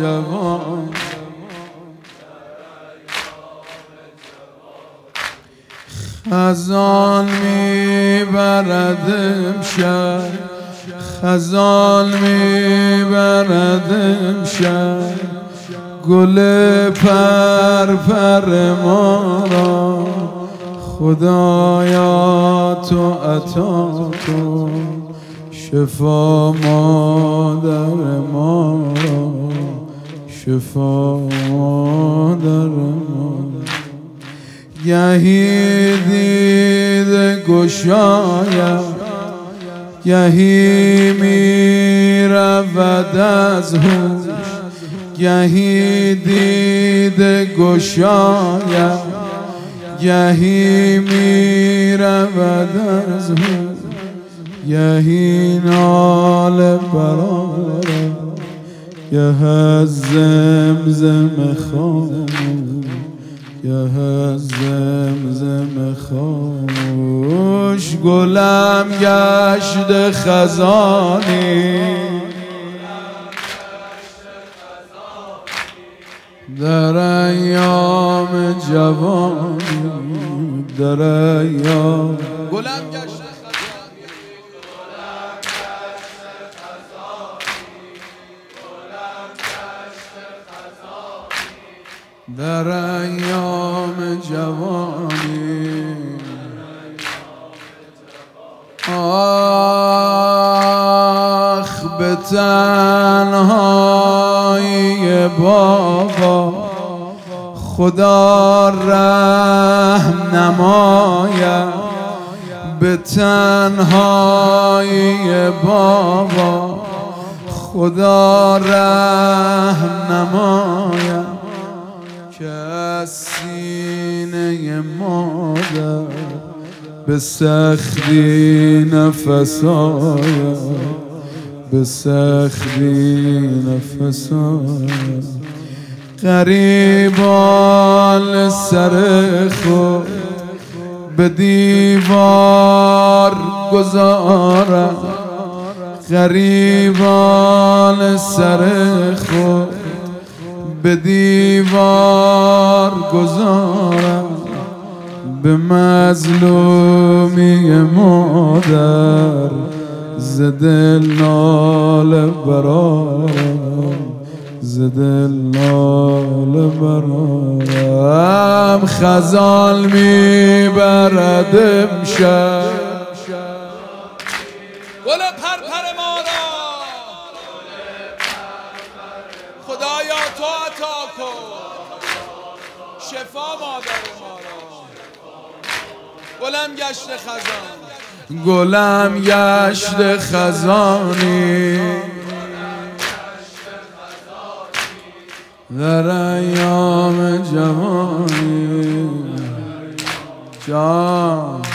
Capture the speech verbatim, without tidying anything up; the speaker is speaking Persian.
جوان خزان میبرد امشب خزان میبرد امشب گل پرپر ما را خدایا تو عطا کن شفا مادر ما را شفا مادر ما گهی دیده گشاید گهی می رود از هوش گهی دیده گشاید گهی می رود از هوش گهی ناله برآرد گه از زمزم خاموش گه از زمزم خاموش گلم گشت خزانی در ایام جوانی در ایام گلم گشت در ایام جوانی آخ به تنهایی بابا خدا رحم نماید به تنهایی بابا خدا رحم نماید که از سینه مادر به سختی نفس آید به سختی نفس آید غریبان سر خود به دیوار گذارند غریبان سر خود به دیوار گذارم به مظلومی مادر ز دل ناله برآرم ز دل ناله برآرم خزان میبرد امشب گل پرپر ما را خدایا تو عطا کن شفا مادر ما را گلم گشت خزان گلم گشت خزانی در ایام جوانی جان